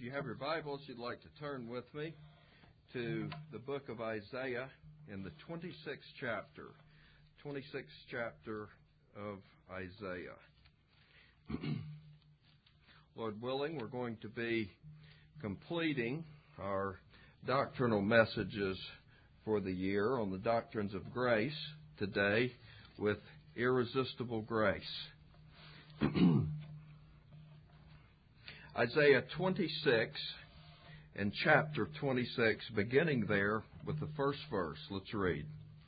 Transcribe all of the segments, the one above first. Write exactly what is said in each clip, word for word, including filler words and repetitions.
If you have your Bibles, you'd like to turn with me to the book of Isaiah in the twenty-sixth chapter. twenty-sixth chapter of Isaiah. Lord willing, we're going to be completing our doctrinal messages for the year on the doctrines of grace today with irresistible grace. Isaiah twenty-six and chapter twenty-six, beginning there with the first verse. Let's read.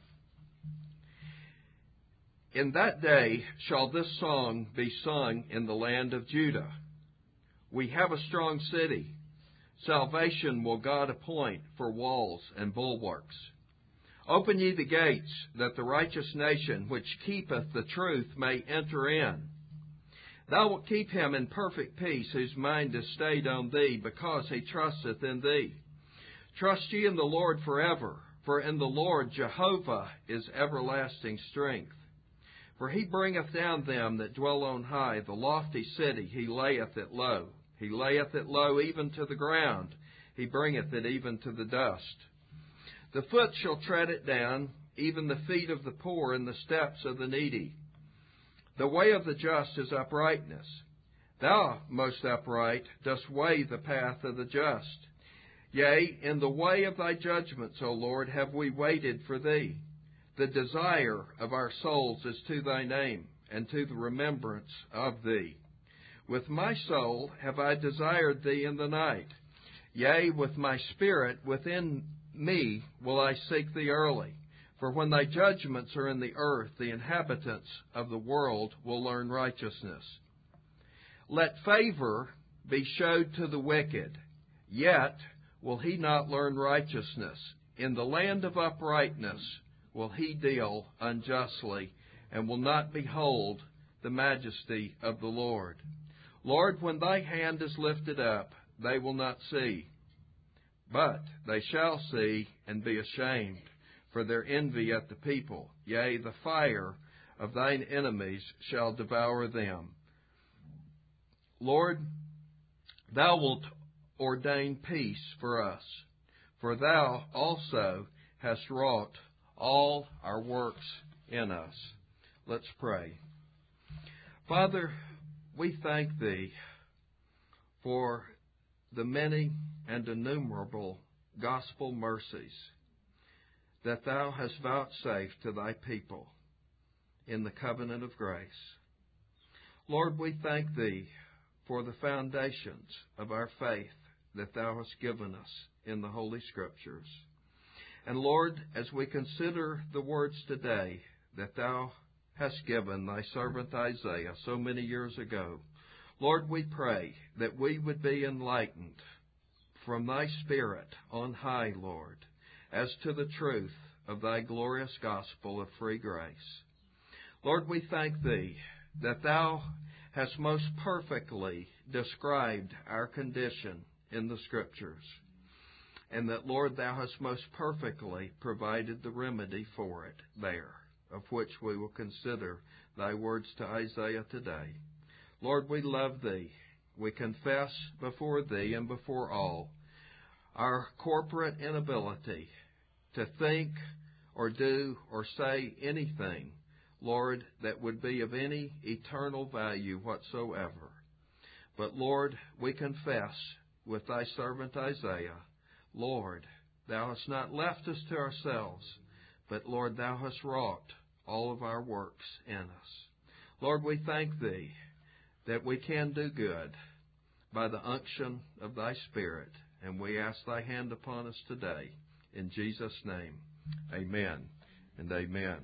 In that day shall this song be sung in the land of Judah. We have a strong city. Salvation will God appoint for walls and bulwarks. Open ye the gates, that the righteous nation which keepeth the truth may enter in. Thou wilt keep him in perfect peace, whose mind is stayed on thee, because he trusteth in thee. Trust ye in the Lord forever, for in the Lord Jehovah is everlasting strength. For he bringeth down them that dwell on high, the lofty city, he layeth it low. He layeth it low even to the ground, he bringeth it even to the dust. The foot shall tread it down, even the feet of the poor and the steps of the needy. The way of the just is uprightness. Thou, most upright, dost weigh the path of the just. Yea, in the way of thy judgments, O Lord, have we waited for thee. The desire of our souls is to thy name, and to the remembrance of thee. With my soul have I desired thee in the night. Yea, with my spirit within me will I seek thee early. For when thy judgments are in the earth, the inhabitants of the world will learn righteousness. Let favor be showed to the wicked, yet will he not learn righteousness. In the land of uprightness will he deal unjustly, and will not behold the majesty of the Lord. Lord, when thy hand is lifted up, they will not see, but they shall see and be ashamed for their envy at the people. Yea, the fire of thine enemies shall devour them. Lord, thou wilt ordain peace for us, for thou also hast wrought all our works in us. Let's pray. Father, we thank thee for the many and innumerable gospel mercies that thou hast vouchsafed to thy people in the covenant of grace. Lord, we thank thee for the foundations of our faith that thou hast given us in the Holy Scriptures. And Lord, as we consider the words today that thou hast given thy servant Isaiah so many years ago, Lord, we pray that we would be enlightened from thy Spirit on high, Lord, as to the truth of thy glorious gospel of free grace. Lord, we thank thee that thou hast most perfectly described our condition in the Scriptures, and that, Lord, thou hast most perfectly provided the remedy for it there, of which we will consider thy words to Isaiah today. Lord, we love thee. We confess before thee and before all our corporate inability to think or do or say anything, Lord, that would be of any eternal value whatsoever. But, Lord, we confess with thy servant Isaiah, Lord, thou hast not left us to ourselves, but, Lord, thou hast wrought all of our works in us. Lord, we thank thee that we can do good by the unction of thy Spirit, and we ask thy hand upon us today. In Jesus' name, amen and amen.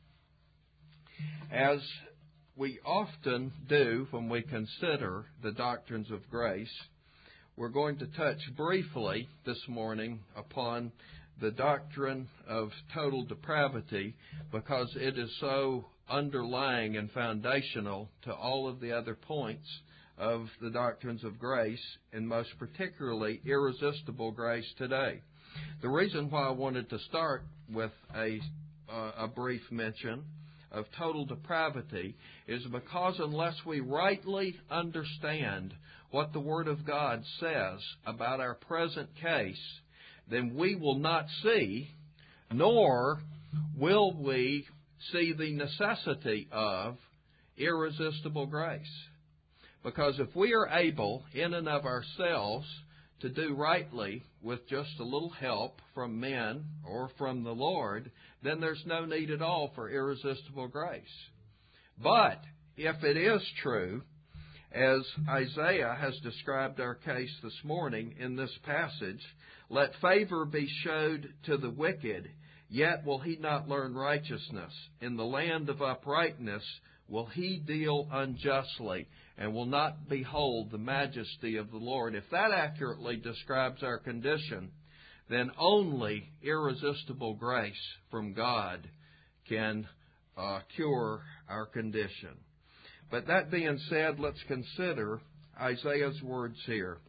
As we often do when we consider the doctrines of grace, we're going to touch briefly this morning upon the doctrine of total depravity, because it is so underlying and foundational to all of the other points of the doctrines of grace, and most particularly irresistible grace today. The reason why I wanted to start with a, uh, a brief mention of total depravity is because unless we rightly understand what the Word of God says about our present case, then we will not see, nor will we see the necessity of irresistible grace. Because if we are able, in and of ourselves, to do rightly with just a little help from men or from the Lord, then there's no need at all for irresistible grace. But if it is true, as Isaiah has described our case this morning in this passage, let favor be showed to the wicked, yet will he not learn righteousness. In the land of uprightness will he deal unjustly, and will not behold the majesty of the Lord. If that accurately describes our condition, then only irresistible grace from God can uh, cure our condition. But that being said, let's consider Isaiah's words here.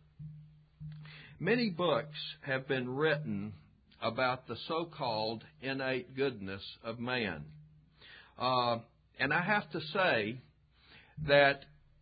Many books have been written about the so-called innate goodness of man. Uh, and I have to say that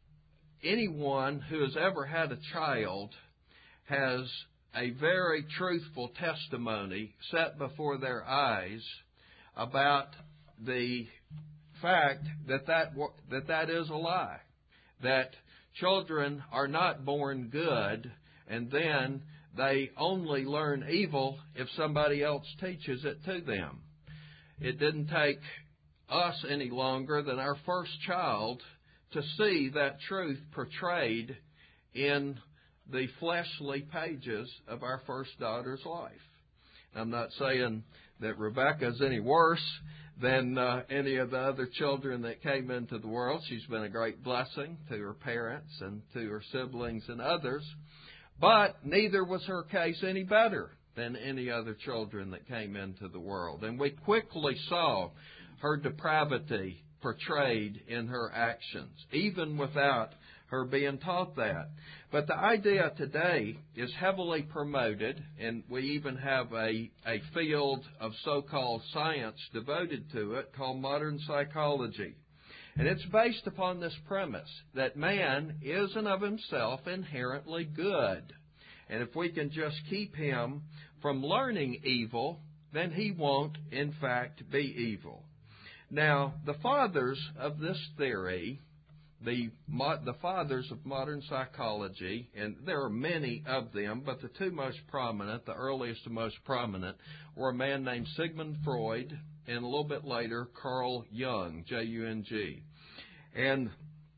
anyone who has ever had a child has a very truthful testimony set before their eyes about the fact that that, that that is a lie, that children are not born good and then they only learn evil if somebody else teaches it to them. It didn't take us any longer than our first child to see that truth portrayed in the fleshly pages of our first daughter's life. I'm not saying that Rebecca's any worse than uh, any of the other children that came into the world. She's been a great blessing to her parents and to her siblings and others. But neither was her case any better than any other children that came into the world. And we quickly saw her depravity portrayed in her actions, even without her being taught that. But the idea today is heavily promoted, and we even have a, a field of so-called science devoted to it called modern psychology. And it's based upon this premise that man is and of himself inherently good. And if we can just keep him from learning evil, then he won't, in fact, be evil. Now, the fathers of this theory, the, the fathers of modern psychology, and there are many of them, but the two most prominent, the earliest and most prominent, were a man named Sigmund Freud and a little bit later Carl Jung, J U N G. And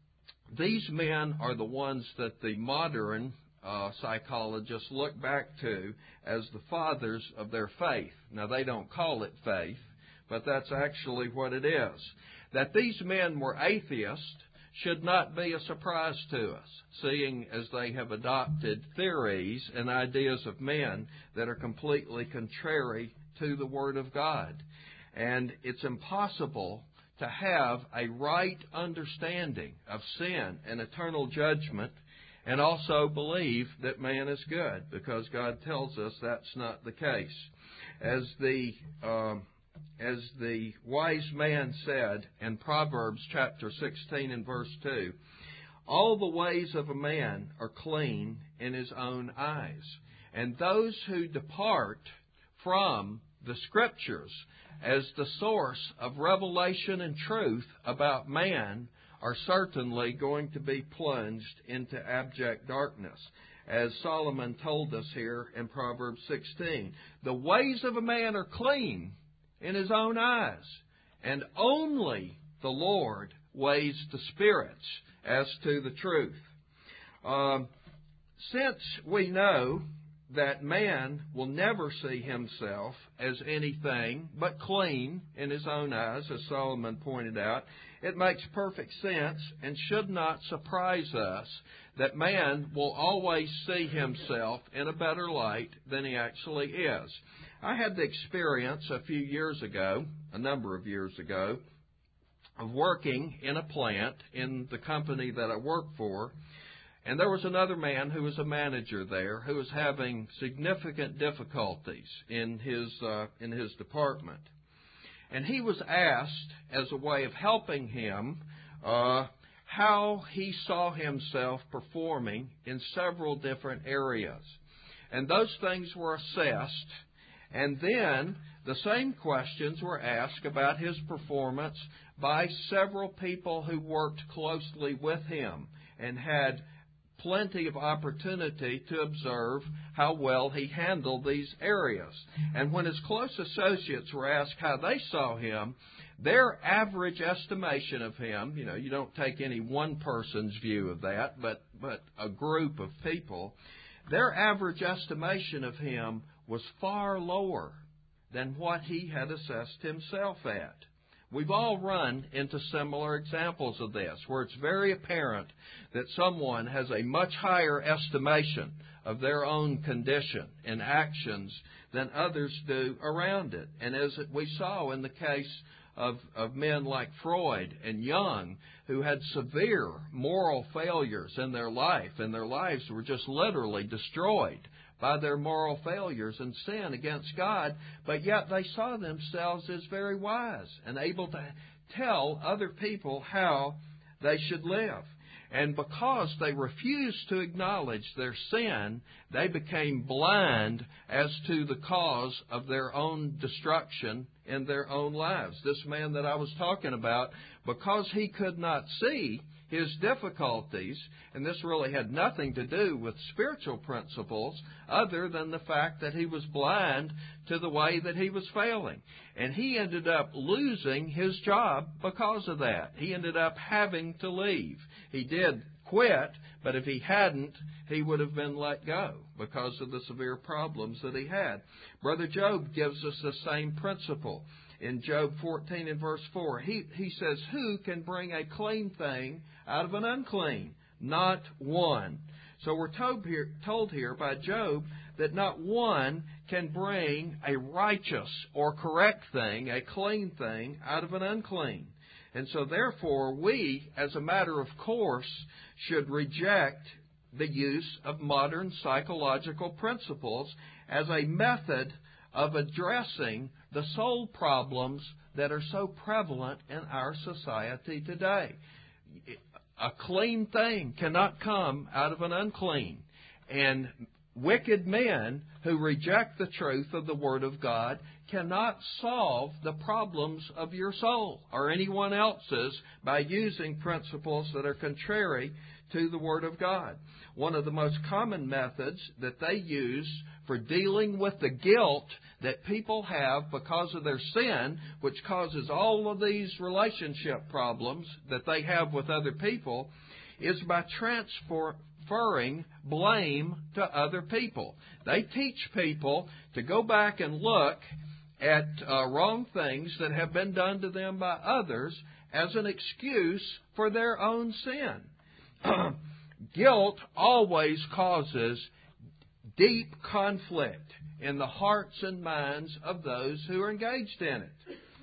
these men are the ones that the modern uh, psychologists look back to as the fathers of their faith. Now, they don't call it faith, but that's actually what it is. That these men were atheists should not be a surprise to us, seeing as they have adopted theories and ideas of men that are completely contrary to the Word of God. And it's impossible to have a right understanding of sin and eternal judgment and also believe that man is good, because God tells us that's not the case. As the um, as the wise man said in Proverbs chapter sixteen and verse two, all the ways of a man are clean in his own eyes, and those who depart from the Scriptures as the source of revelation and truth about man are certainly going to be plunged into abject darkness. As Solomon told us here in Proverbs sixteen, the ways of a man are clean in his own eyes, and only the Lord weighs the spirits as to the truth. Um, since we know that man will never see himself as anything but clean in his own eyes, as Solomon pointed out, it makes perfect sense and should not surprise us that man will always see himself in a better light than he actually is. I had the experience a few years ago, a number of years ago, of working in a plant in the company that I work for. And there was another man who was a manager there who was having significant difficulties in his uh, in his department. And he was asked, as a way of helping him, uh, how he saw himself performing in several different areas. And those things were assessed, and then the same questions were asked about his performance by several people who worked closely with him and had plenty of opportunity to observe how well he handled these areas. And when his close associates were asked how they saw him, their average estimation of him, you know, you don't take any one person's view of that, but, but a group of people, their average estimation of him was far lower than what he had assessed himself at. We've all run into similar examples of this, where it's very apparent that someone has a much higher estimation of their own condition and actions than others do around it. And as we saw in the case of, of men like Freud and Jung, who had severe moral failures in their life, and their lives were just literally destroyed by their moral failures and sin against God, but yet they saw themselves as very wise and able to tell other people how they should live. And because they refused to acknowledge their sin, they became blind as to the cause of their own destruction in their own lives. This man that I was talking about, because he could not see his difficulties, and this really had nothing to do with spiritual principles other than the fact that he was blind to the way that he was failing. And he ended up losing his job because of that. He ended up having to leave. He did quit, but if he hadn't, he would have been let go because of the severe problems that he had. Brother Job gives us the same principle. In Job fourteen and verse four, he, he says, "Who can bring a clean thing out of an unclean? Not one." So we're told here, told here by Job that not one can bring a righteous or correct thing, a clean thing, out of an unclean. And so therefore we, as a matter of course, should reject the use of modern psychological principles as a method of addressing the soul problems that are so prevalent in our society today. A clean thing cannot come out of an unclean. And wicked men who reject the truth of the Word of God cannot solve the problems of your soul or anyone else's by using principles that are contrary to the Word of God. One of the most common methods that they use for dealing with the guilt that people have because of their sin, which causes all of these relationship problems that they have with other people, is by transferring blame to other people. They teach people to go back and look at uh, wrong things that have been done to them by others as an excuse for their own sin. Guilt always causes deep conflict in the hearts and minds of those who are engaged in it.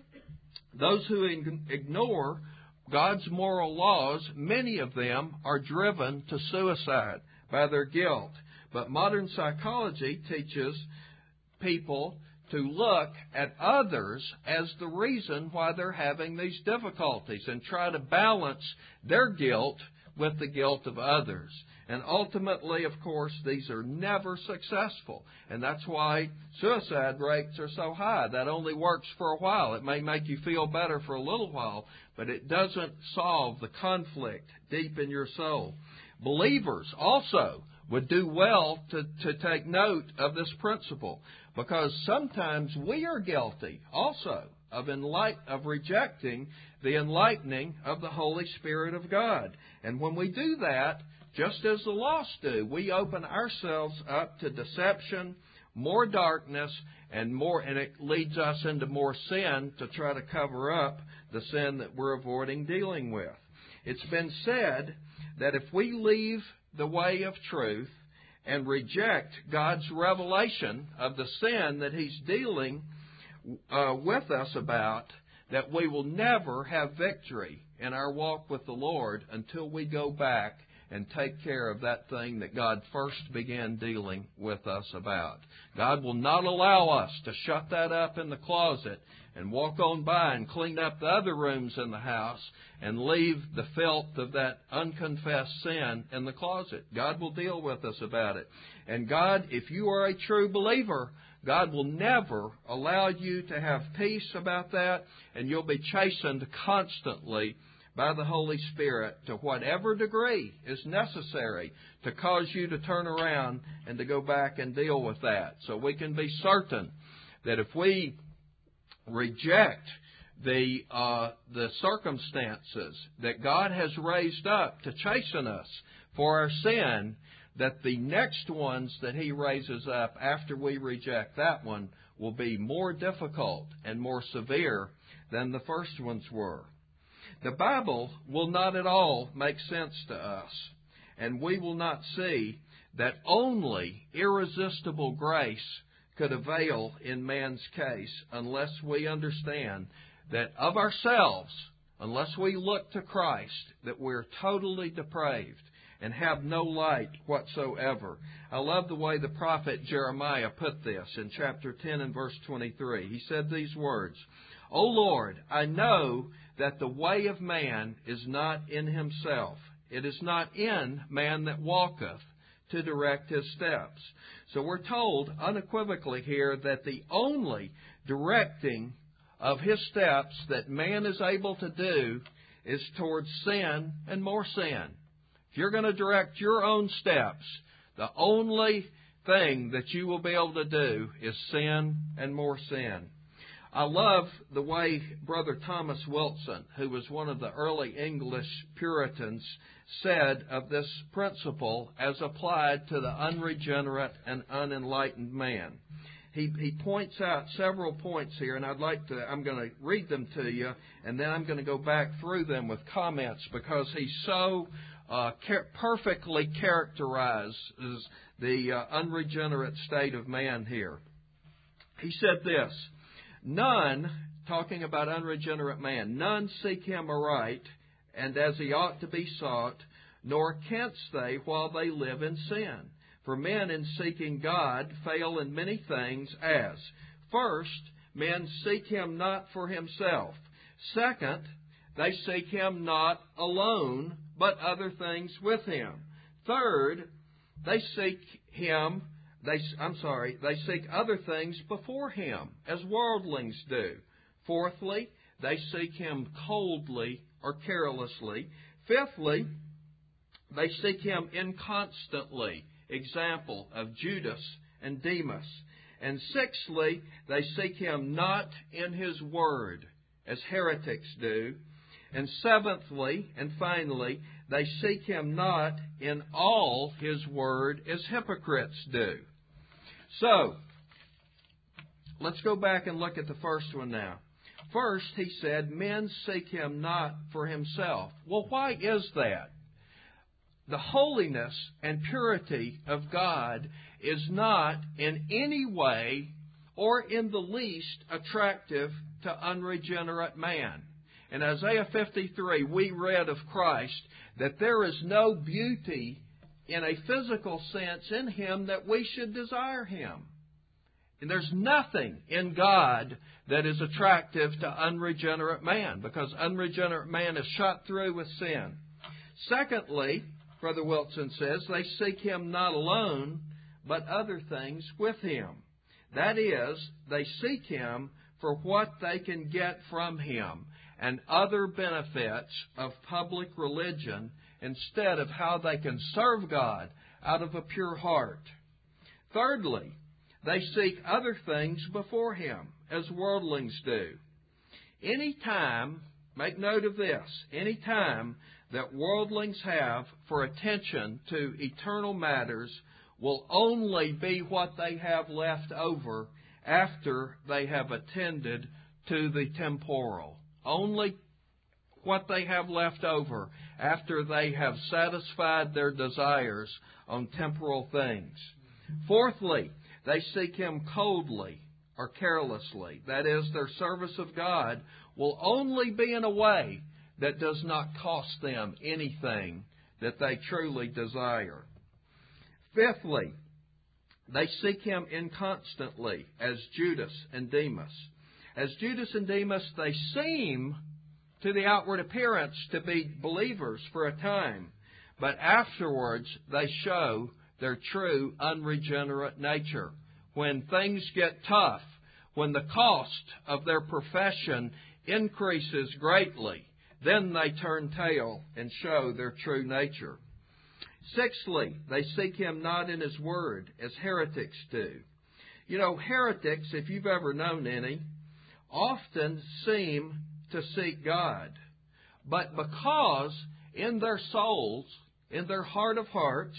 Those who ignore God's moral laws, many of them are driven to suicide by their guilt. But modern psychology teaches people to look at others as the reason why they're having these difficulties and try to balance their guilt with the guilt of others. And ultimately, of course, these are never successful. And that's why suicide rates are so high. That only works for a while. It may make you feel better for a little while, but it doesn't solve the conflict deep in your soul. Believers also would do well to, to take note of this principle, because sometimes we are guilty also of, enlight, of rejecting the enlightening of the Holy Spirit of God. And when we do that, just as the lost do, we open ourselves up to deception, more darkness, and more, and it leads us into more sin to try to cover up the sin that we're avoiding dealing with. It's been said that if we leave the way of truth and reject God's revelation of the sin that He's dealing uh, with us about, that we will never have victory in our walk with the Lord until we go back and take care of that thing that God first began dealing with us about. God will not allow us to shut that up in the closet and walk on by and clean up the other rooms in the house and leave the filth of that unconfessed sin in the closet. God will deal with us about it. And God, if you are a true believer, God will never allow you to have peace about that, and you'll be chastened constantly by the Holy Spirit to whatever degree is necessary to cause you to turn around and to go back and deal with that. So we can be certain that if we reject the uh, the circumstances that God has raised up to chasten us for our sin, that the next ones that He raises up after we reject that one will be more difficult and more severe than the first ones were. The Bible will not at all make sense to us, and we will not see that only irresistible grace could avail in man's case unless we understand that of ourselves, unless we look to Christ, that we're totally depraved and have no light whatsoever. I love the way the prophet Jeremiah put this in chapter ten and verse twenty-three. He said these words, "O Lord, I know that the way of man is not in himself. It is not in man that walketh to direct his steps." So we're told unequivocally here that the only directing of his steps that man is able to do is towards sin and more sin. If you're going to direct your own steps, the only thing that you will be able to do is sin and more sin. I love the way Brother Thomas Wilson, who was one of the early English Puritans, said of this principle as applied to the unregenerate and unenlightened man. He, he points out several points here, and I'd like to, I'm going to read them to you, and then I'm going to go back through them with comments because he so uh, car- perfectly characterizes the uh, unregenerate state of man here. He said this, "None," talking about unregenerate man, "none seek him aright, and as he ought to be sought, nor canst they while they live in sin. For men in seeking God fail in many things as, first, men seek Him not for Himself. Second, they seek Him not alone, but other things with Him. Third, they seek Him, they, I'm sorry, they seek other things before Him, as worldlings do. Fourthly, they seek Him coldly or carelessly. Fifthly, they seek Him inconstantly. Example of Judas and Demas. And sixthly, they seek Him not in His Word, as heretics do. And seventhly, and finally, they seek Him not in all His Word, as hypocrites do." So, let's go back and look at the first one now. First, he said, men seek Him not for Himself. Well, why is that? The holiness and purity of God is not in any way or in the least attractive to unregenerate man. In Isaiah fifty-three, we read of Christ that there is no beauty in a physical sense in Him that we should desire Him. And there's nothing in God that is attractive to unregenerate man because unregenerate man is shot through with sin. Secondly, Brother Wilson says, they seek Him not alone, but other things with Him. That is, they seek Him for what they can get from Him and other benefits of public religion instead of how they can serve God out of a pure heart. Thirdly, they seek other things before Him, as worldlings do. Any time, make note of this, any time that worldlings have for attention to eternal matters will only be what they have left over after they have attended to the temporal. Only what they have left over after they have satisfied their desires on temporal things. Fourthly, they seek Him coldly or carelessly. That is, their service of God will only be in a way that does not cost them anything that they truly desire. Fifthly, they seek Him inconstantly, as Judas and Demas. As Judas and Demas, they seem, to the outward appearance, to be believers for a time, but afterwards they show their true unregenerate nature. When things get tough, when the cost of their profession increases greatly, then they turn tail and show their true nature. Sixthly, they seek Him not in His Word, as heretics do. You know, heretics, if you've ever known any, often seem to seek God. But because in their souls, in their heart of hearts,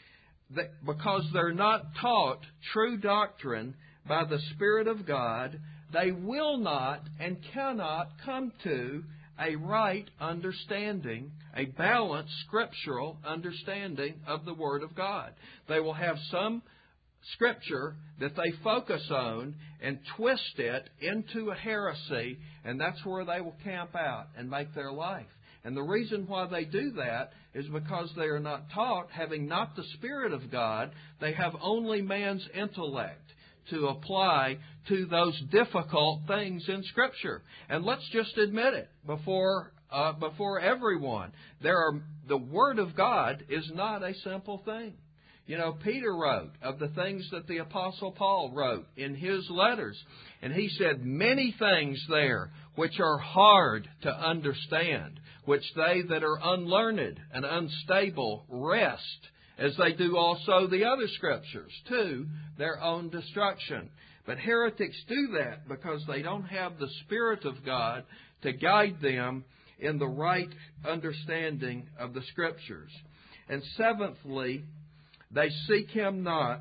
that because they're not taught true doctrine by the Spirit of God, they will not and cannot come to a right understanding, a balanced scriptural understanding of the Word of God. They will have some Scripture that they focus on and twist it into a heresy, and that's where they will camp out and make their life. And the reason why they do that is because they are not taught, having not the Spirit of God, they have only man's intellect to apply to those difficult things in Scripture. And let's just admit it before uh, before everyone. There are the Word of God is not a simple thing. You know, Peter wrote of the things that the Apostle Paul wrote in his letters. And he said many things there which are hard to understand, which they that are unlearned and unstable wrest, as they do also the other Scriptures, to their own destruction. But heretics do that because they don't have the Spirit of God to guide them in the right understanding of the Scriptures. And seventhly, they seek Him not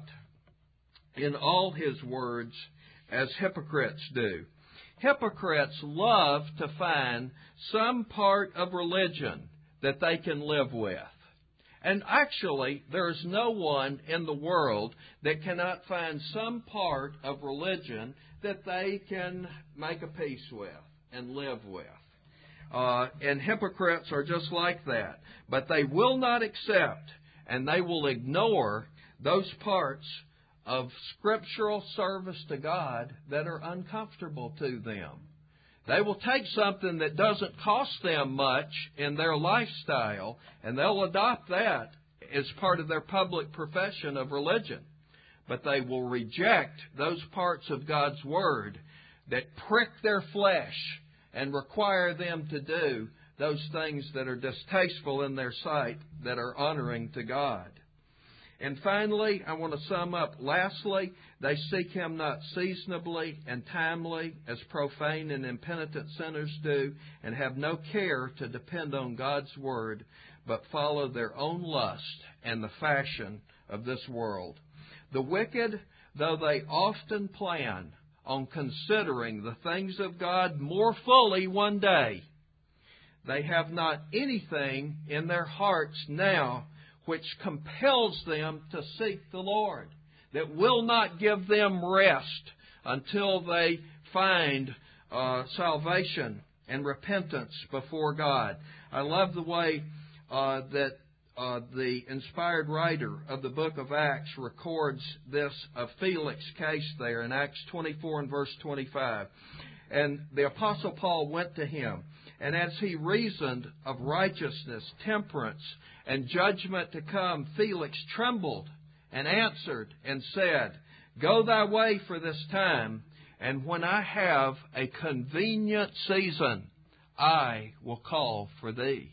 in all His words as hypocrites do. Hypocrites love to find some part of religion that they can live with. And actually, there is no one in the world that cannot find some part of religion that they can make a peace with and live with. Uh, and hypocrites are just like that. But they will not accept and they will ignore those parts of scriptural service to God that are uncomfortable to them. They will take something that doesn't cost them much in their lifestyle, and they'll adopt that as part of their public profession of religion. But they will reject those parts of God's Word that prick their flesh and require them to do those things that are distasteful in their sight, that are honoring to God. And finally, I want to sum up. Lastly, they seek Him not seasonably and timely, as profane and impenitent sinners do, and have no care to depend on God's Word, but follow their own lust and the fashion of this world. The wicked, though they often plan on considering the things of God more fully one day, they have not anything in their hearts now which compels them to seek the Lord, that will not give them rest until they find uh, salvation and repentance before God. I love the way uh, that uh, the inspired writer of the book of Acts records this of Felix's case there in Acts twenty-four and verse twenty-five. And the Apostle Paul went to him, and as he reasoned of righteousness, temperance, and judgment to come, Felix trembled and answered and said, Go thy way for this time, and when I have a convenient season, I will call for thee.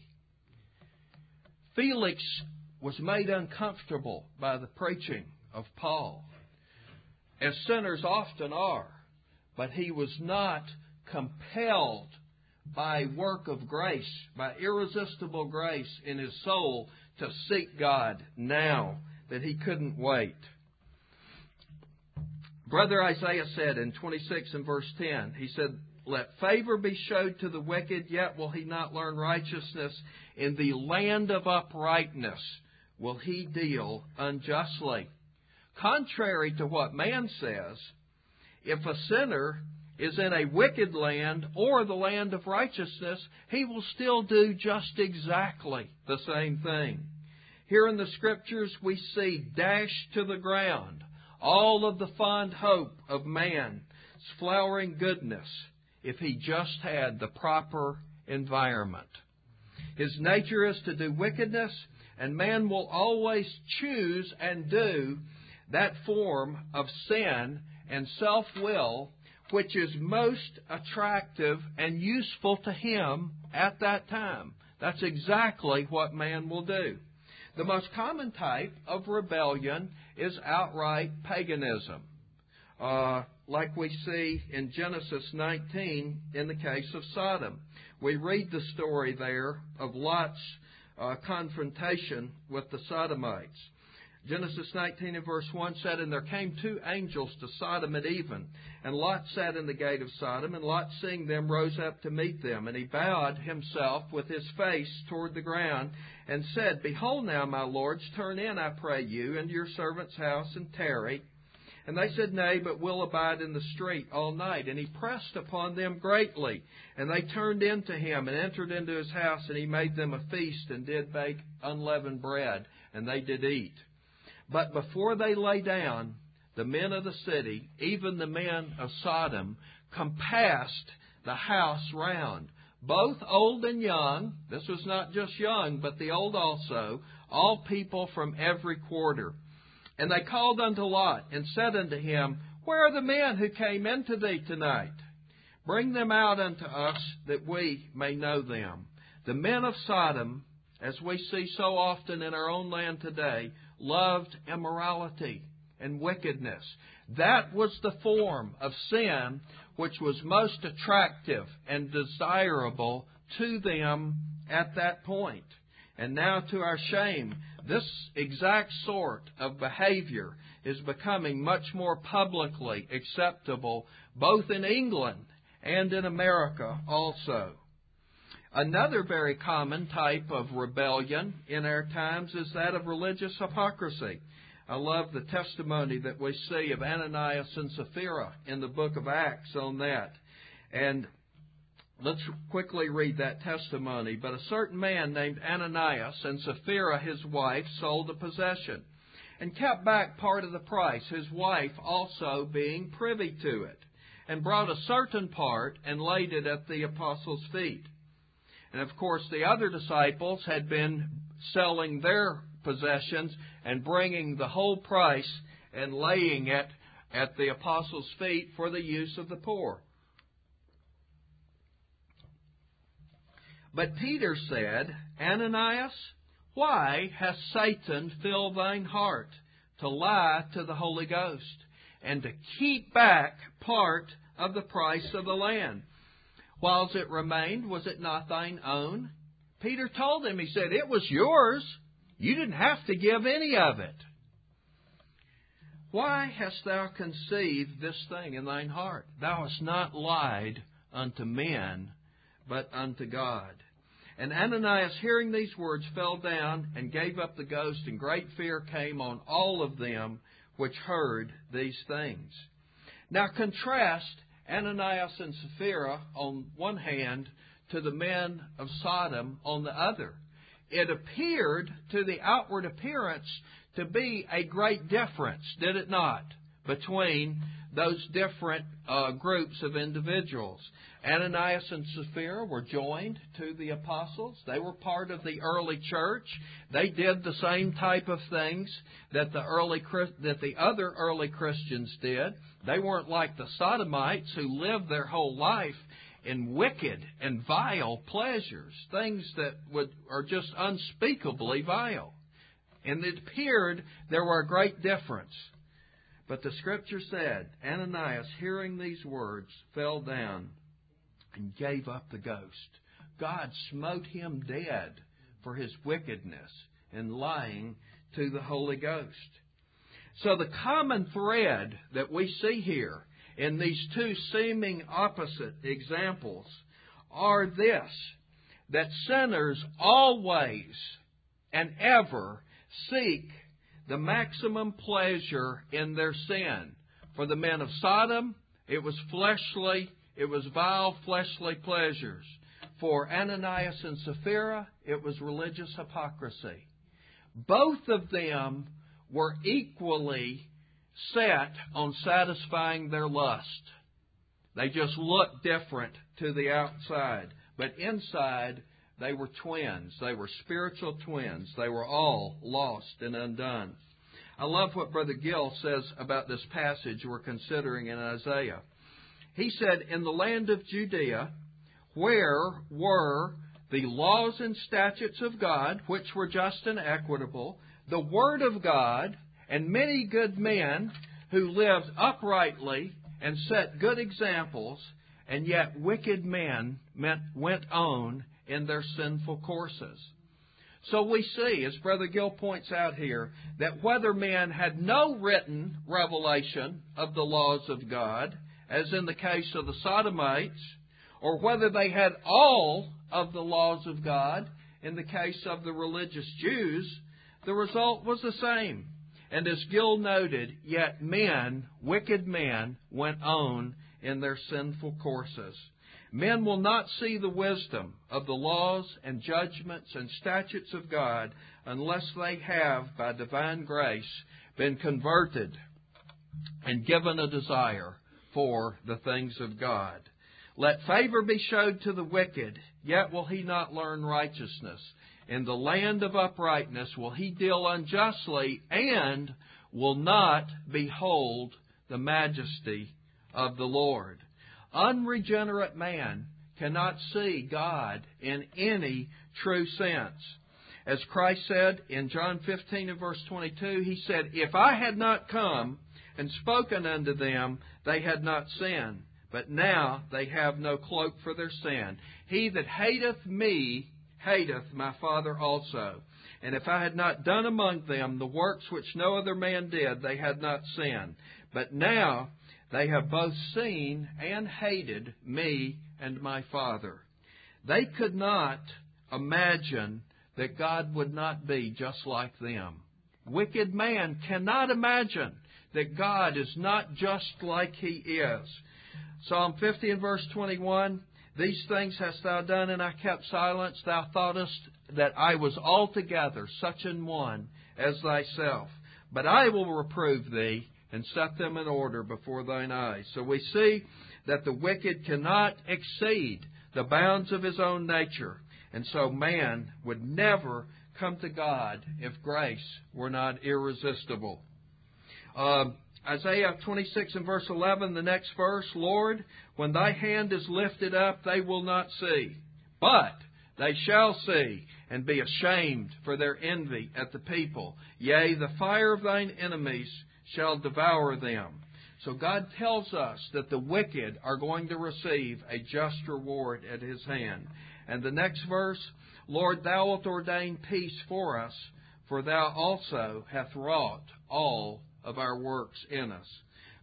Felix was made uncomfortable by the preaching of Paul, as sinners often are, but he was not compelled by work of grace, by irresistible grace in his soul, to seek God now, that he couldn't wait. Brother Isaiah said in twenty-six and verse ten, he said, Let favor be showed to the wicked, yet will he not learn righteousness. In the land of uprightness will he deal unjustly. Contrary to what man says, if a sinner is in a wicked land or the land of righteousness, he will still do just exactly the same thing. Here in the Scriptures we see dashed to the ground all of the fond hope of man's flowering goodness if he just had the proper environment. His nature is to do wickedness, and man will always choose and do that form of sin and self-will which is most attractive and useful to him at that time. That's exactly what man will do. The most common type of rebellion is outright paganism, uh, like we see in Genesis nineteen in the case of Sodom. We read the story there of Lot's uh, confrontation with the Sodomites. Genesis nineteen and verse one said, "And there came two angels to Sodom at even, and Lot sat in the gate of Sodom, and Lot, seeing them, rose up to meet them. And he bowed himself with his face toward the ground, and said, Behold now, my lords, turn in, I pray you, into your servant's house, and tarry. And they said, Nay, but we'll abide in the street all night. And he pressed upon them greatly. And they turned in to him, and entered into his house, and he made them a feast, and did bake unleavened bread, and they did eat. But before they lay down, the men of the city, even the men of Sodom, compassed the house round, both old and young." This was not just young, but the old also, "all people from every quarter. And they called unto Lot, and said unto him, Where are the men who came into thee tonight? Bring them out unto us, that we may know them." The men of Sodom, as we see so often in our own land today, loved immorality and wickedness. That was the form of sin which was most attractive and desirable to them at that point. And now, to our shame, this exact sort of behavior is becoming much more publicly acceptable both in England and in America also. Another very common type of rebellion in our times is that of religious hypocrisy. I love the testimony that we see of Ananias and Sapphira in the book of Acts on that. And let's quickly read that testimony. "But a certain man named Ananias and Sapphira his wife sold a possession, and kept back part of the price, his wife also being privy to it, and brought a certain part and laid it at the apostles' feet." And of course, the other disciples had been selling their possessions and bringing the whole price and laying it at the apostles' feet for the use of the poor. But Peter said, "Ananias, why hath Satan filled thine heart to lie to the Holy Ghost, and to keep back part of the price of the land? Whiles it remained, was it not thine own?" Peter told him, he said, "It was yours. You didn't have to give any of it. Why hast thou conceived this thing in thine heart? Thou hast not lied unto men, but unto God." And Ananias, hearing these words, fell down and gave up the ghost, and great fear came on all of them which heard these things. Now contrast Ananias and Sapphira on one hand to the men of Sodom on the other. It appeared to the outward appearance to be a great difference, did it not, between those different uh, groups of individuals. Ananias and Sapphira were joined to the apostles. They were part of the early church. They did the same type of things that the early that the other early Christians did. They weren't like the Sodomites who lived their whole life in wicked and vile pleasures, things that would are just unspeakably vile. And it appeared there were a great difference. But the Scripture said, Ananias, hearing these words, fell down and gave up the ghost. God smote him dead for his wickedness in lying to the Holy Ghost. So the common thread that we see here in these two seeming opposite examples are this, that sinners always and ever seek the maximum pleasure in their sin. For the men of Sodom, it was fleshly, it was vile fleshly pleasures. For Ananias and Sapphira, it was religious hypocrisy. both of them were equally set on satisfying their lust. They just looked different to the outside. But inside, they were twins. They were spiritual twins. They were all lost and undone. I love what Brother Gill says about this passage we're considering in Isaiah. He said, in the land of Judea, where were the laws and statutes of God, which were just and equitable, the Word of God, and many good men who lived uprightly and set good examples, and yet wicked men went on in their sinful courses. So we see, as Brother Gill points out here, that whether men had no written revelation of the laws of God, as in the case of the Sodomites, or whether they had all of the laws of God, in the case of the religious Jews, the result was the same. And as Gill noted, yet men, wicked men, went on in their sinful courses. Men will not see the wisdom of the laws and judgments and statutes of God unless they have, by divine grace, been converted and given a desire for the things of God. Let favor be showed to the wicked, yet will he not learn righteousness. In the land of uprightness will he deal unjustly, and will not behold the majesty of the Lord. Unregenerate man cannot see God in any true sense. As Christ said in John fifteen and verse twenty-two, He said, if I had not come and spoken unto them, they had not sinned. But now they have no cloak for their sin. He that hateth me hateth my Father also. And if I had not done among them the works which no other man did, they had not sinned. But now they have both seen and hated me and my Father. They could not imagine that God would not be just like them. Wicked man cannot imagine that God is not just like He is. Psalm fifty and verse twenty-one, these things hast thou done, and I kept silence. Thou thoughtest that I was altogether such an one as thyself. But I will reprove thee, and set them in order before thine eyes. So we see that the wicked cannot exceed the bounds of his own nature. And so man would never come to God if grace were not irresistible. Um, Isaiah twenty-six and verse eleven, the next verse, Lord, when thy hand is lifted up, they will not see. But they shall see, and be ashamed for their envy at the people. Yea, the fire of thine enemies shall devour them. So God tells us that the wicked are going to receive a just reward at His hand. And the next verse, Lord, thou wilt ordain peace for us, for thou also hast wrought all of our works in us.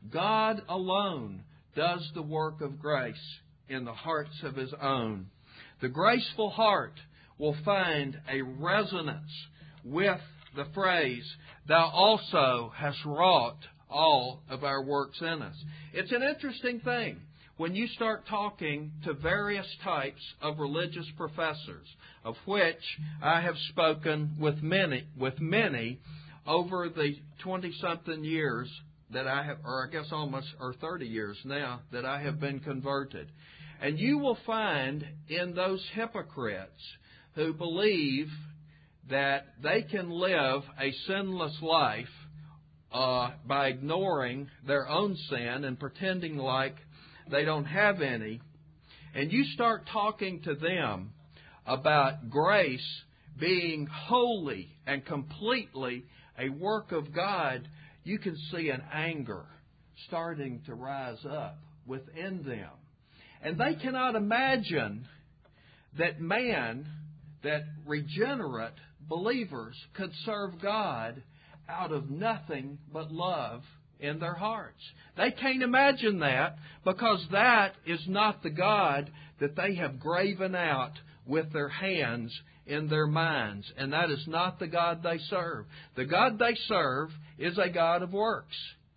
God alone does the work of grace in the hearts of His own. The graceful heart will find a resonance with the phrase, thou also hast wrought all of our works in us. It's an interesting thing when you start talking to various types of religious professors, of which I have spoken with many, with many over the twenty-something years that I have, or I guess almost, or thirty years now, that I have been converted. And you will find in those hypocrites who believe that they can live a sinless life uh, by ignoring their own sin and pretending like they don't have any, and you start talking to them about grace being wholly and completely a work of God, you can see an anger starting to rise up within them. And they cannot imagine that man, that regenerate believers could serve God out of nothing but love in their hearts. They can't imagine that because that is not the God that they have graven out with their hands in their minds. And that is not the God they serve. The God they serve is a God of works.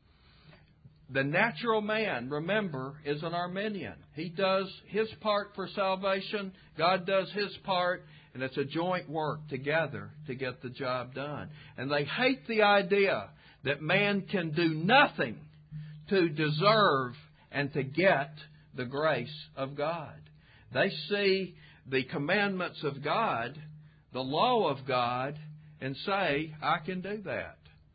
The natural man, remember, is an Arminian. He does his part for salvation. God does His part. And it's a joint work together to get the job done. And they hate the idea that man can do nothing to deserve and to get the grace of God. They see the commandments of God, the law of God, and say, I can do that.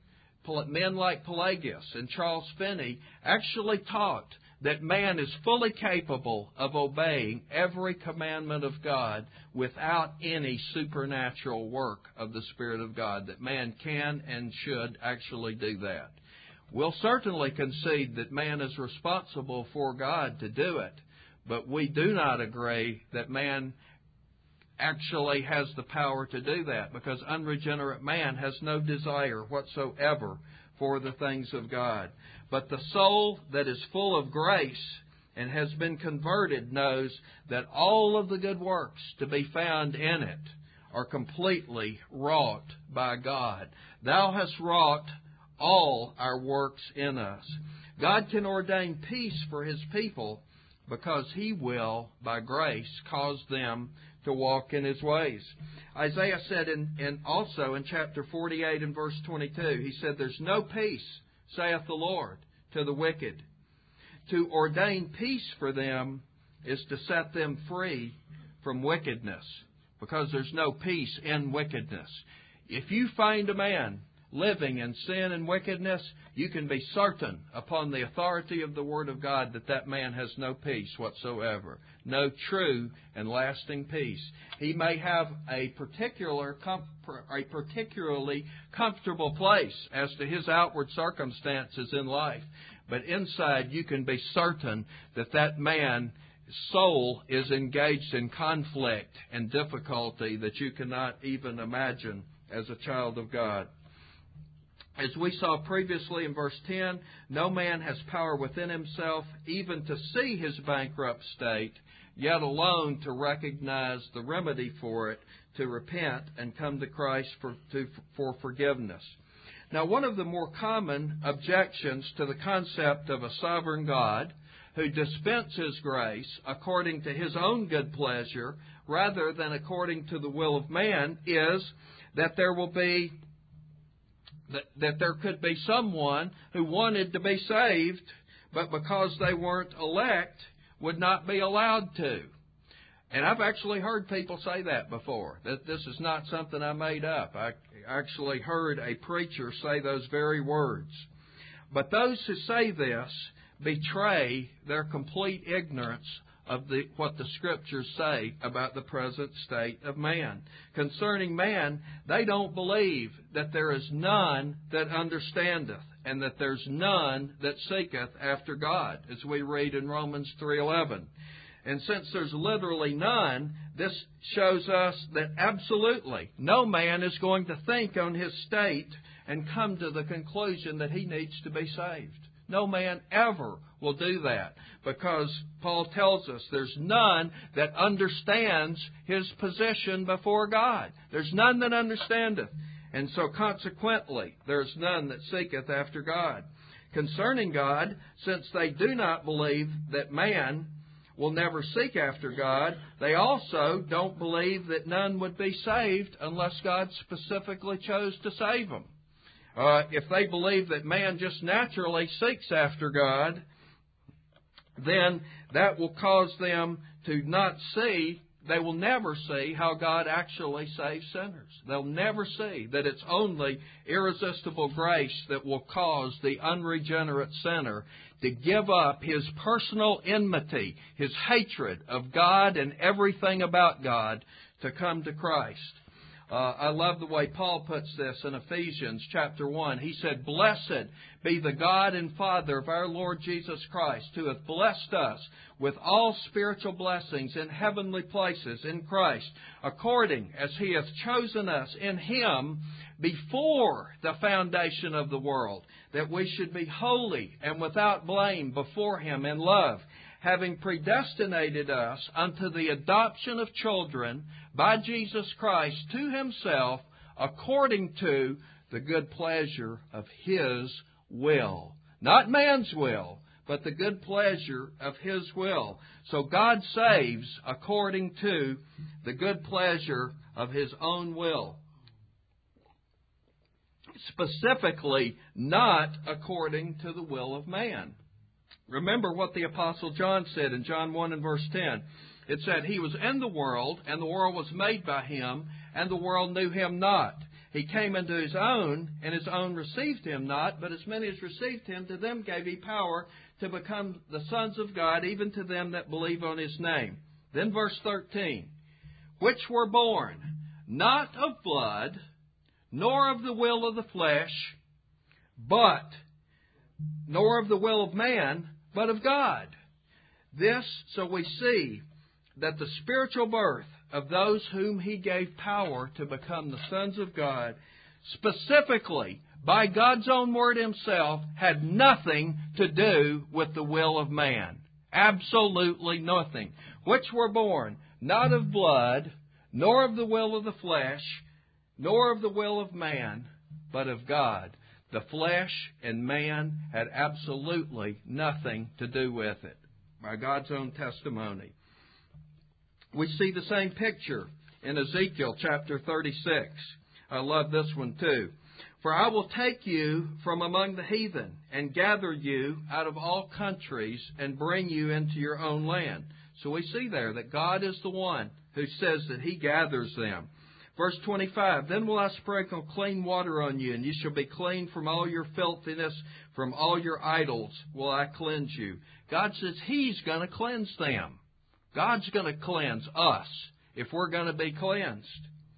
Men like Pelagius and Charles Finney actually taught that man is fully capable of obeying every commandment of God without any supernatural work of the Spirit of God, that man can and should actually do that. We'll certainly concede that man is responsible for God to do it, but we do not agree that man actually has the power to do that, because unregenerate man has no desire whatsoever for the things of God. But the soul that is full of grace and has been converted knows that all of the good works to be found in it are completely wrought by God. Thou hast wrought all our works in us. God can ordain peace for His people because He will, by grace, cause them to walk in His ways. Isaiah said in, in also in chapter forty-eight and verse twenty-two, he said, there's no peace, saith the Lord, to the wicked. To ordain peace for them is to set them free from wickedness, because there's no peace in wickedness. If you find a man living in sin and wickedness, you can be certain upon the authority of the Word of God that that man has no peace whatsoever, no true and lasting peace. He may have a particular, a particularly comfortable place as to his outward circumstances in life, but inside you can be certain that that man's soul is engaged in conflict and difficulty that you cannot even imagine as a child of God. As we saw previously in verse ten, no man has power within himself even to see his bankrupt state, yet alone to recognize the remedy for it, to repent and come to Christ for, to, for forgiveness. Now, one of the more common objections to the concept of a sovereign God who dispenses grace according to His own good pleasure rather than according to the will of man is that there will be That, that there could be someone who wanted to be saved, but because they weren't elect, would not be allowed to. And I've actually heard people say that before. That this is not something I made up. I actually heard a preacher say those very words. But those who say this betray their complete ignorance of the, what the Scriptures say about the present state of man. Concerning man, they don't believe that there is none that understandeth, and that there's none that seeketh after God, as we read in Romans three eleven. And since there's literally none, this shows us that absolutely no man is going to think on his state and come to the conclusion that he needs to be saved. No man ever will do that, because Paul tells us there's none that understands his position before God. There's none that understandeth. And so consequently, there's none that seeketh after God. Concerning God, since they do not believe that man will never seek after God, they also don't believe that none would be saved unless God specifically chose to save them. Uh, if they believe that man just naturally seeks after God, then that will cause them to not see, they will never see how God actually saves sinners. They'll never see that it's only irresistible grace that will cause the unregenerate sinner to give up his personal enmity, his hatred of God and everything about God, to come to Christ. Uh, I love the way Paul puts this in Ephesians chapter one. He said, "Blessed be the God and Father of our Lord Jesus Christ, who hath blessed us with all spiritual blessings in heavenly places in Christ, according as He hath chosen us in Him before the foundation of the world, that we should be holy and without blame before Him in love, having predestinated us unto the adoption of children by Jesus Christ to Himself, according to the good pleasure of His will." Not man's will, but the good pleasure of His will. So God saves according to the good pleasure of His own will. Specifically, not according to the will of man. Remember what the Apostle John said in John one and verse ten. It said, He was in the world, and the world was made by Him, and the world knew Him not. He came into His own, and His own received Him not. But as many as received Him, to them gave He power to become the sons of God, even to them that believe on His name. Then verse thirteen. Which were born not of blood, nor of the will of the flesh, but, nor of the will of man, but of God. This, so we see that the spiritual birth of those whom He gave power to become the sons of God, specifically by God's own word Himself, had nothing to do with the will of man. Absolutely nothing. Which were born not of blood, nor of the will of the flesh, nor of the will of man, but of God. The flesh and man had absolutely nothing to do with it, by God's own testimony. We see the same picture in Ezekiel chapter thirty-six. I love this one too. For I will take you from among the heathen, and gather you out of all countries, and bring you into your own land. So we see there that God is the one who says that He gathers them. Verse twenty-five, Then will I sprinkle clean water on you, and you shall be clean from all your filthiness, from all your idols will I cleanse you. God says He's going to cleanse them. God's going to cleanse us if we're going to be cleansed.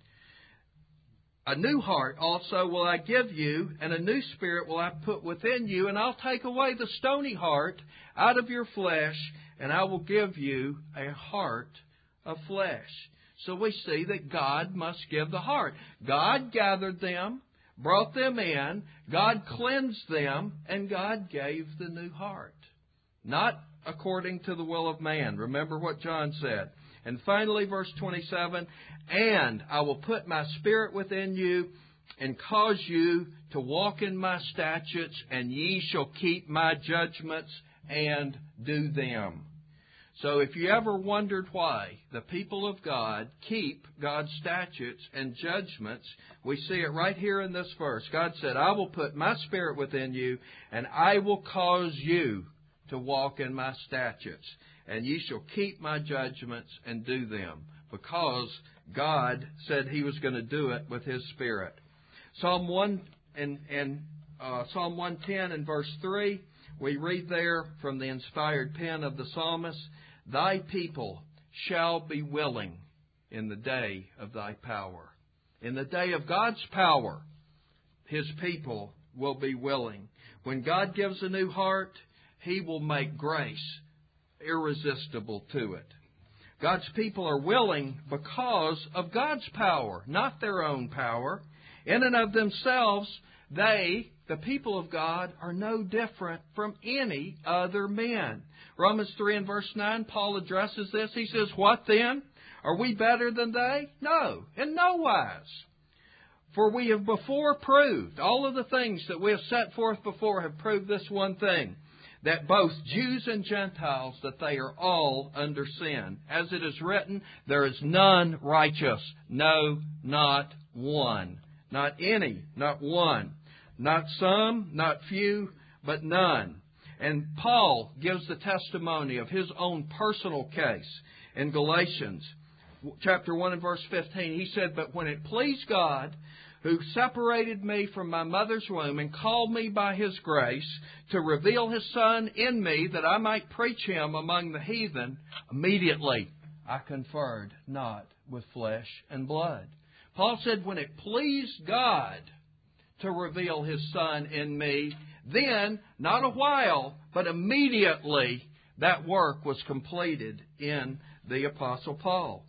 A new heart also will I give you, and a new spirit will I put within you, and I'll take away the stony heart out of your flesh, and I will give you a heart of flesh. So we see that God must give the heart. God gathered them, brought them in, God cleansed them, and God gave the new heart. Not according to the will of man. Remember what John said. And finally, verse twenty-seven, And I will put my spirit within you, and cause you to walk in my statutes, and ye shall keep my judgments and do them. So if you ever wondered why the people of God keep God's statutes and judgments, we see it right here in this verse. God said, I will put my spirit within you, and I will cause you to walk in my statutes, and ye shall keep my judgments and do them, because God said He was going to do it with His Spirit. Psalm one and, and uh, Psalm one ten and verse three, we read there from the inspired pen of the psalmist, Thy people shall be willing in the day of Thy power. In the day of God's power, His people will be willing. When God gives a new heart, He will make grace irresistible to it. God's people are willing because of God's power, not their own power. In and of themselves, they, the people of God, are no different from any other men. Romans three and verse nine, Paul addresses this. He says, What then? Are we better than they? No, in no wise. For we have before proved, all of the things that we have set forth before have proved this one thing, that both Jews and Gentiles, that they are all under sin. As it is written, there is none righteous, no, not one. Not any, not one. Not some, not few, but none. And Paul gives the testimony of his own personal case in Galatians chapter one and verse fifteen. He said, But when it pleased God, who separated me from my mother's womb and called me by His grace to reveal His Son in me that I might preach Him among the heathen, immediately I conferred not with flesh and blood. Paul said, when it pleased God to reveal His Son in me, then, not a while, but immediately, that work was completed in the Apostle Paul.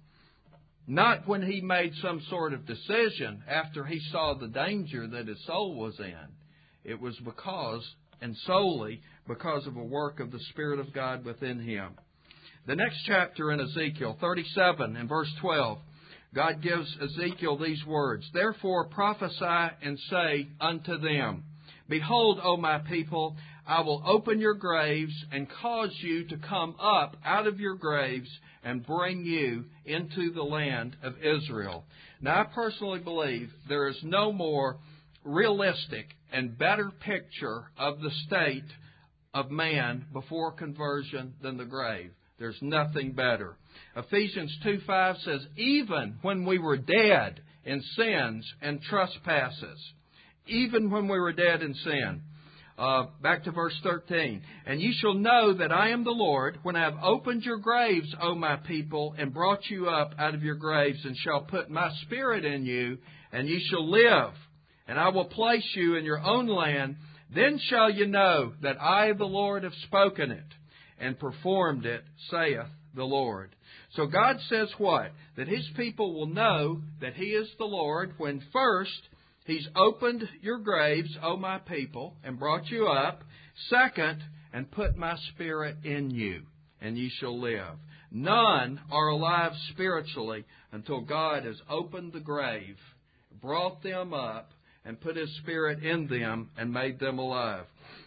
Not when he made some sort of decision after he saw the danger that his soul was in. It was because, and solely because of a work of the Spirit of God within him. The next chapter in Ezekiel, thirty-seven and verse twelve, God gives Ezekiel these words, Therefore prophesy and say unto them, Behold, O my people, I will open your graves and cause you to come up out of your graves and bring you into the land of Israel. Now, I personally believe there is no more realistic and better picture of the state of man before conversion than the grave. There's nothing better. Ephesians two five says, even when we were dead in sins and trespasses, even when we were dead in sin. Uh, back to verse thirteen. And ye shall know that I am the Lord, when I have opened your graves, O my people, and brought you up out of your graves, and shall put my spirit in you, and ye shall live. And I will place you in your own land. Then shall you know that I, the Lord, have spoken it, and performed it, saith the Lord. So God says what? That His people will know that He is the Lord when first He's opened your graves, O my people, and brought you up. Second, and put my spirit in you, and ye shall live. None are alive spiritually until God has opened the grave, brought them up, and put His Spirit in them and made them alive.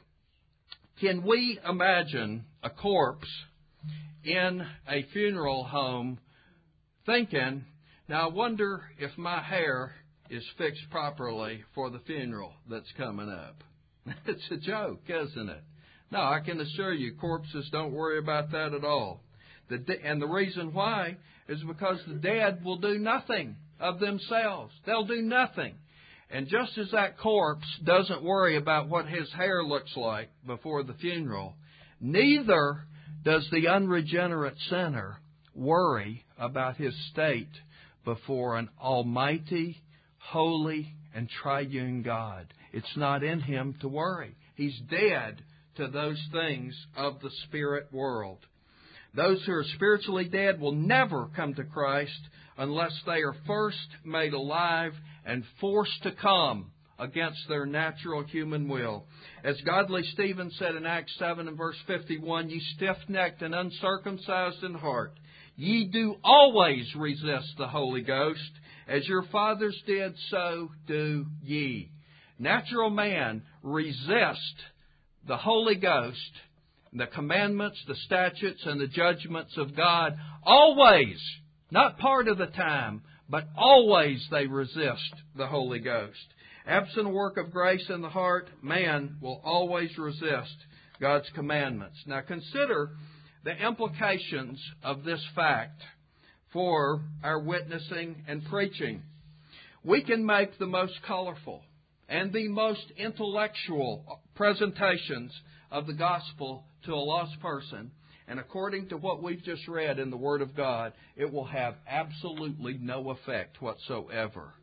Can we imagine a corpse in a funeral home thinking, now I wonder if my hair is fixed properly for the funeral that's coming up? It's a joke, isn't it? No, I can assure you, corpses don't worry about that at all. The de- and the reason why is because the dead will do nothing of themselves. They'll do nothing. And just as that corpse doesn't worry about what his hair looks like before the funeral, neither does the unregenerate sinner worry about his state before an almighty, holy, and triune God. It's not in him to worry. He's dead to those things of the spirit world. Those who are spiritually dead will never come to Christ unless they are first made alive and forced to come against their natural human will. As godly Stephen said in Acts seven and verse fifty-one, ye stiff-necked and uncircumcised in heart, ye do always resist the Holy Ghost. As your fathers did, so do ye. Natural man resist the Holy Ghost, the commandments, the statutes, and the judgments of God. Always, not part of the time, but always they resist the Holy Ghost. Absent a work of grace in the heart, man will always resist God's commandments. Now consider the implications of this fact for our witnessing and preaching. We can make the most colorful and the most intellectual presentations of the gospel to a lost person, and according to what we've just read in the Word of God, it will have absolutely no effect whatsoever.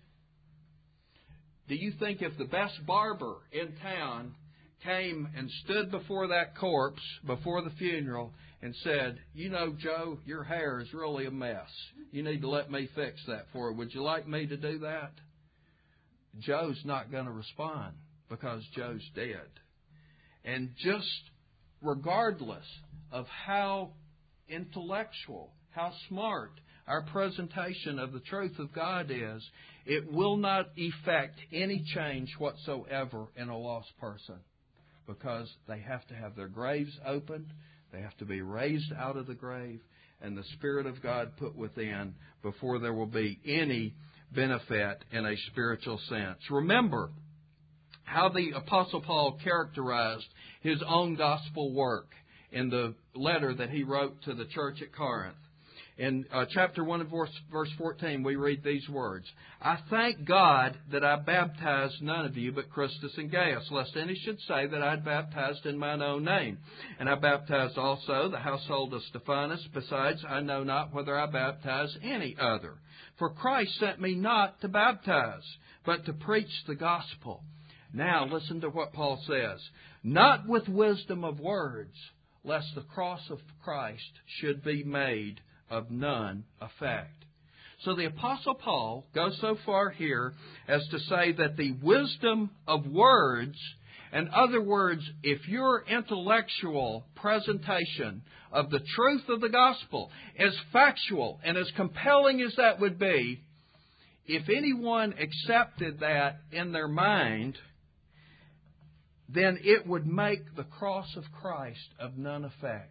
Do you think if the best barber in town came and stood before that corpse, before the funeral, and said, you know, Joe, your hair is really a mess. You need to let me fix that for you. Would you like me to do that? Joe's not going to respond because Joe's dead. And just regardless of how intellectual, how smart our presentation of the truth of God is, it will not effect any change whatsoever in a lost person, because they have to have their graves opened, they have to be raised out of the grave, and the Spirit of God put within before there will be any benefit in a spiritual sense. Remember how the Apostle Paul characterized his own gospel work in the letter that he wrote to the church at Corinth. In uh, chapter one and verse, verse fourteen, we read these words, I thank God that I baptized none of you but Christus and Gaius, lest any should say that I had baptized in mine own name. And I baptized also the household of Stephanus. Besides, I know not whether I baptize any other. For Christ sent me not to baptize, but to preach the gospel. Now listen to what Paul says. Not with wisdom of words, lest the cross of Christ should be made of none effect. So the Apostle Paul goes so far here as to say that the wisdom of words, in other words, if your intellectual presentation of the truth of the gospel is factual and as compelling as that would be, if anyone accepted that in their mind, then it would make the cross of Christ of none effect.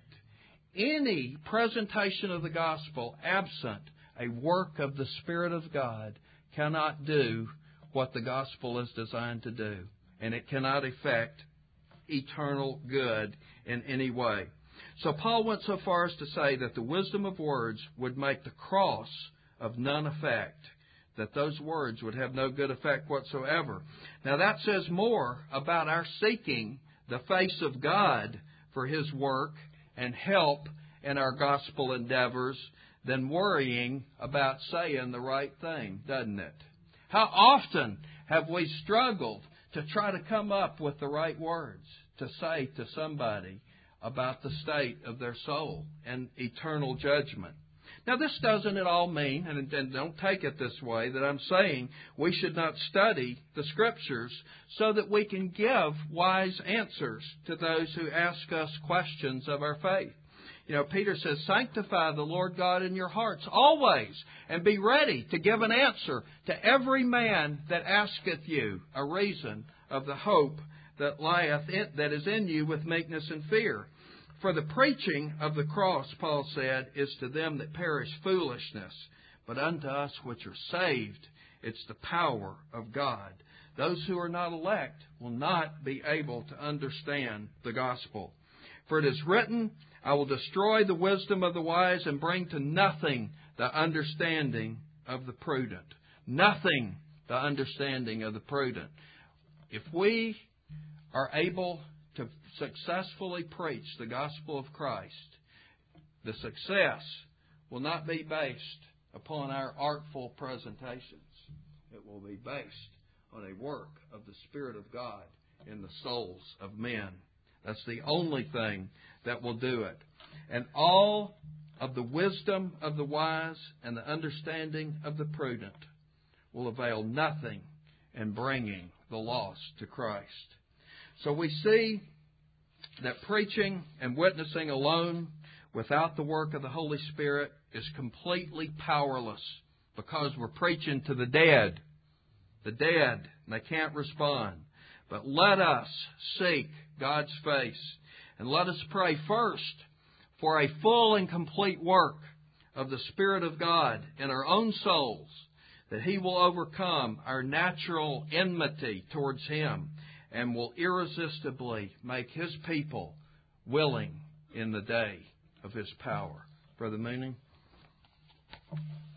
Any presentation of the gospel absent a work of the Spirit of God cannot do what the gospel is designed to do, and it cannot effect eternal good in any way. So Paul went so far as to say that the wisdom of words would make the cross of none effect, that those words would have no good effect whatsoever. Now that says more about our seeking the face of God for His work and help in our gospel endeavors than worrying about saying the right thing, doesn't it? How often have we struggled to try to come up with the right words to say to somebody about the state of their soul and eternal judgment? Now, this doesn't at all mean, and, and don't take it this way, that I'm saying we should not study the Scriptures so that we can give wise answers to those who ask us questions of our faith. You know, Peter says, sanctify the Lord God in your hearts always, and be ready to give an answer to every man that asketh you a reason of the hope that lieth in, that is in you with meekness and fear. For the preaching of the cross, Paul said, is to them that perish foolishness, but unto us which are saved, it's the power of God. Those who are not elect will not be able to understand the gospel. For it is written, I will destroy the wisdom of the wise and bring to nothing the understanding of the prudent. Nothing the understanding of the prudent. If we are able to successfully preach the gospel of Christ, the success will not be based upon our artful presentations. It will be based on a work of the Spirit of God in the souls of men. That's the only thing that will do it. And all of the wisdom of the wise and the understanding of the prudent will avail nothing in bringing the lost to Christ. So we see that preaching and witnessing alone without the work of the Holy Spirit is completely powerless, because we're preaching to the dead. The dead, and they can't respond. But let us seek God's face, and let us pray first for a full and complete work of the Spirit of God in our own souls, that He will overcome our natural enmity towards Him and will irresistibly make His people willing in the day of His power. Brother Mooney?